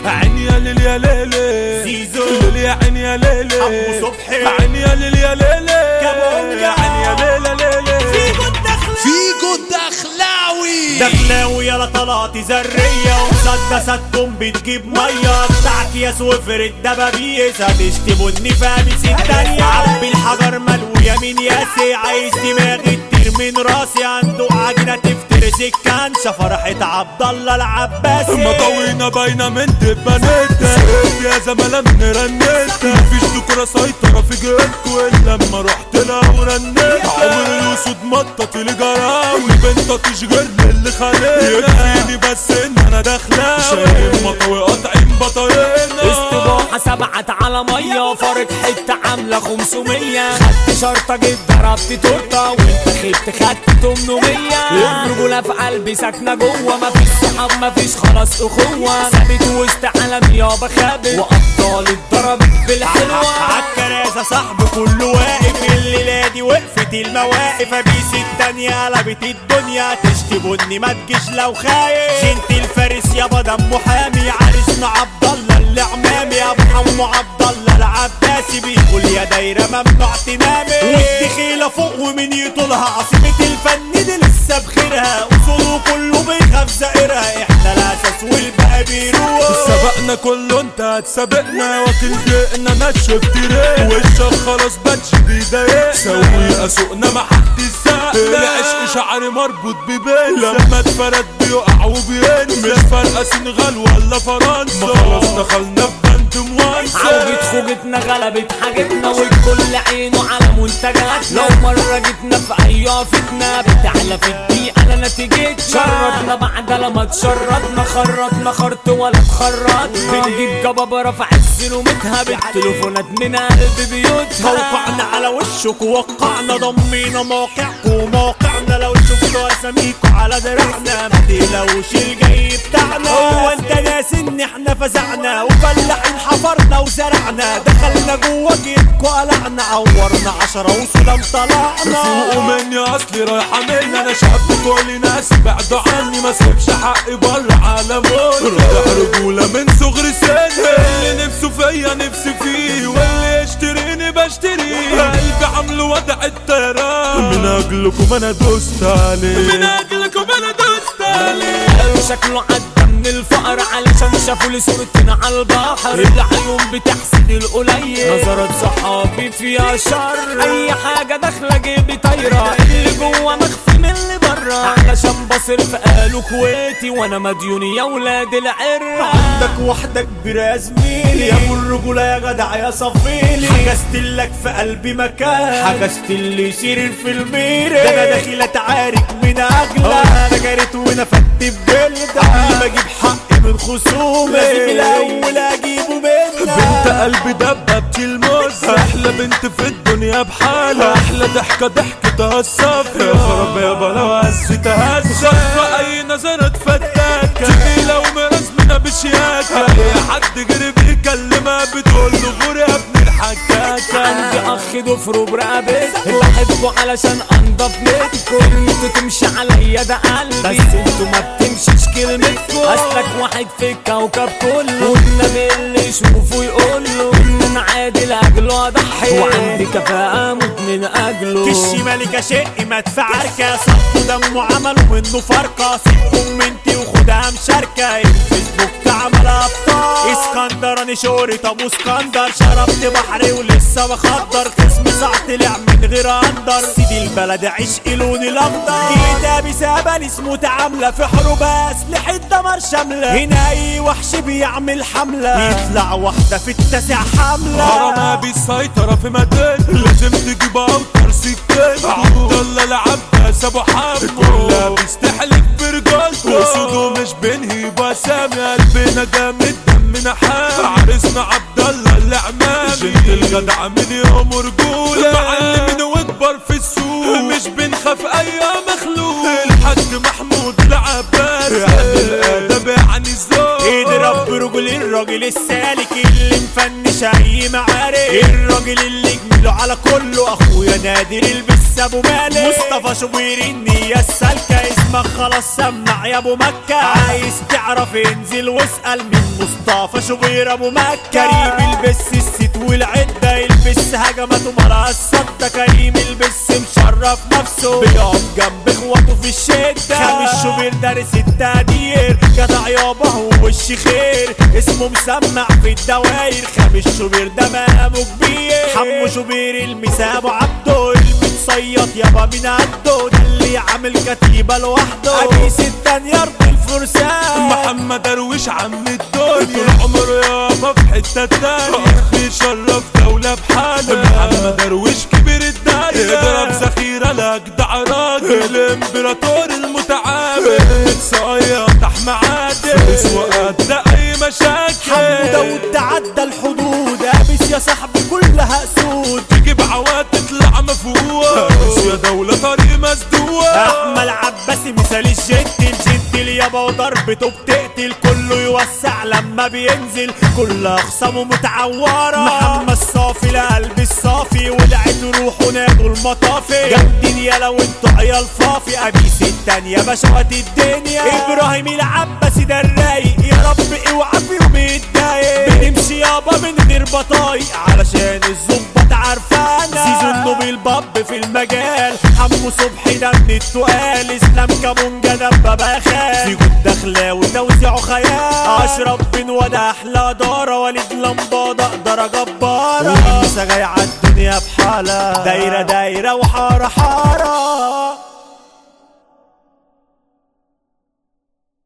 عيني يا ليل يا ليلي زيزو ليل يا عيني يا ليلي عمو صبحي عيني يا ليل يا ليلي كابون يا عيني يا ليل يا ليلي فيجو الدخلاوي دخلاوي يلا طلعتي ذرية ومسدساتكم بتجيب مية بتاعك يا سوفر الدبابيس هتشتموني فامس التانية عبي الحجر ملو يمين ياسي عايز دماغي تطير من راسي عنده عجنة تفترس الكنشة فرحة عبد الله العباسي مطوينا باينة من دبانتها يا زملاء من رنتها مفيش دكرة سيطرة في جيبكوا إلا لما رحت لها ورنتها عمر الأسود مطط لجراوي بنت تشغل اللي خلينا يكفيني بس إن أنا داخلاوي شايل مطوي قاطعين بطايقنا استباحة سبعت على مية فرق حتة عاملة 500 خدت شرطة جيت ضربت تورتة وانت خدت 800 الرجولة في قلبي ساكنة جوه مفيش صحاب مفيش خلاص أخوة ثابت وسط عالم يابا خابت وأبطال اتضربت بالحلوة عالكراسة صاحبي كله واقف الليلة دي وقفت المواقف ابيس التانية قلبت الدنيا تشتبني ما تجيش لو خايف جنت الفارس يابا دمه حامي عرسنا عبد الله اللي عمامي ابو حمو عبد الله العباسي بيقول يا دايرة ممنوع تنامي والدخيلة فوق ومن يطولها عاصمة الفن دي لسه بخيرها وصوله كله بيخاف زائرها احنا الاساس والباقي بيروح سبقنا كله انت هتسابقنا واكل دقنا نشف تريق وشك خلاص باتش بيضايقنا سوي اسوقنا ما حد يسقنا العشق شعري مربوط ببين لما اتفرد بيقع وبينسى مش فارقه سنغال ولا فرنسا ما خلاص دخلنا في بند موانسة عوجة خوجتنا غلبت حاجتنا والكل عينه على منتجاتنا لو مرة جيتنا في اي فتنة بتعلى في الدقيقة على نتيجتنا شرطنا بعد لما تشرطنا خرطنا خرط ولا اتخرطنا بنجيب جبابرة في عز نومتها بالتليفونات من قلب بيوتها وقعنا على وشك ووقعنا ضمينا موقعكم وموقعنا لو شفتوا اساميكوا على دراعنا ما تقلقوش الجاي بتاعنا هو انت ناس ان احنا فزعنا وفلاحين حفرنا وزرعنا دخلنا جوا جيبكوا قلعنا عورنا 10 وسلام طلعنا فوقوا مني اصلي رايحه مني انا شاب كل ناس بعدوا عني ما سيبش حقي بره عالمون رجع رجوله من صغر سني اللي نفسه فيا نفسي فيه واللي يشتريني بشتريه قلبي عامله وضع الطيران من اجلكم انا دوست عليه من اجلكم انا دوست عليه قالوا شكله عدى من الفقر علشان شافوا لي صورتنا على البحر العيون بتحسد القليل نظرات صحابي فيها شر اي حاجة داخلة جيبي طايرة اللي جوه مخفي من اللي برا علشان بصرف قالوا كويتي وانا مديوني يا ولاد العر عندك واحدة كبيرة يا زميلي يا ابو الرجولة يا جدع يا صفيلي حجزتلك في قلبي مكان حجزتلي يصير في الميري ده انا داخل اتعارك من اجلك انا جريت ونفدت بجلدك قبل ما اجيب حقي من خصومي لازم الاول اجيبه منك بنت قلبي دببتي الموز احلى بنت في الدنيا بحالها احلى ضحكه ضحكتها الصافيه يا خراب يابا لو هزتها خاطفه اي نظره تفتاك تقيله ومرسمنا بشياكه اي حد جري بيكلمها بتقول له غور يا ابن الحكاكه عندي اخ ضفره برقبتكم بحبه علشان انضف منكم انتوا تمشي عليا ده قلبي بس انتوا ما بتمشيش كلمتكم اصلك واحد في الكوكب كله والنبي اللي يشوفه يقول له ان انا عادي لاجله اضحي وعندي كفاءه اموت من اجله كشي ملكة شقي مدفع عركة صحته دمه عملوا منه فرقة سيبكم منتي وخدها مشاركة الفيسبوك تعمل ابطال اسكندراني شهرة ابو اسكندر شربت بحري ولسه بخضر خصم ساعة طلع من غير اندر سيدي البلد عشق لوني الاخضر كتابي سابل اسمه تعاملة في حروب اسلحة دمر شاملة هنا اي وحش بيعمل حملة يطلع واحدة في التاسع حملة هرمها بالسيطرة في مدينة لازم تجيب اوتر سكين عبد الله العباس ابو حمو كلها بيستحلف برجولته وصوده مش بنهي بسامي قلبنا جامد دمنا حامي عرسنا عبد الله العمامي جنت الجدع من يوم رجولة معلمين واكبر في السوق مش بنخاف اي مخلوق الحاج محمود العباس يعني الادب يعني الذوق اضرب برجول الراجل السالك اللي مفنش اي معارك، الراجل اللي جميله على كله اخويا نادر البس ابو مالك، مصطفى شوبير النية السالكة اسمك خلاص سمع يا ابو مكة، عايز تعرف انزل واسأل من مصطفى شوبير ابو مكة، كريم البس الست والعدة يلبس هجمات ومرأة الصدة، كريم البس مشرف نفسه بيقف جنب اخواته في الشدة، خامس شوبير دارس التقدير جدع يابا هو وش خير، اسمه مسمع في الدواير، خامس شوبير ده مقامه كبير، حمو شوبير المسا ابو عبده المتصيط يابا من عده، ده اللي عامل كتيبة لوحده، ابيس التاني يرضي الفرسان، محمد درويش عم الدنيا طول عمره يابا في حتة تانية، بيشرف دولة بحالة، محمد درويش كبير الدنيا، يضرب ذخيرة لأجدع راجل، الامبراطور المتعامل، متصيط احمى عادل، اسوقات لأي مشاكل، حمو داود تعدى الحدود، ابيس يا صاحبي كلها اسود، تجيب عواد تطلع مفوق، يا دولة طريق مسدوق، احمد عباسي مثال الجنتل يابا وضربته بتقتل، كله يوسع لما بينزل كل اخصامه متعوره، محمد صافي لقلب الصافي ولعت روحه نادوا المطافي، جامدين يا لو انتوا عيال فافي، ابيس التانية بشوات الدنيا، ابراهيم العباسي ده الرايق، يا رب اوعى في يوم يتضايق، بنمشي يابا من غير بطايق علشان الظباط عارفانا، زيزو النوبل باب في المجال، حمو صبحي ده من التقال، اسلام كابونجا ده بابا خال، سيجو الدخلاوي توزيعه خيال، اشرف بن وده احلى دارة، وليد لمبادة درجة جبارة، ولسه جاي عالدنيا بحالة، دايرة دايرة وحارة حارة.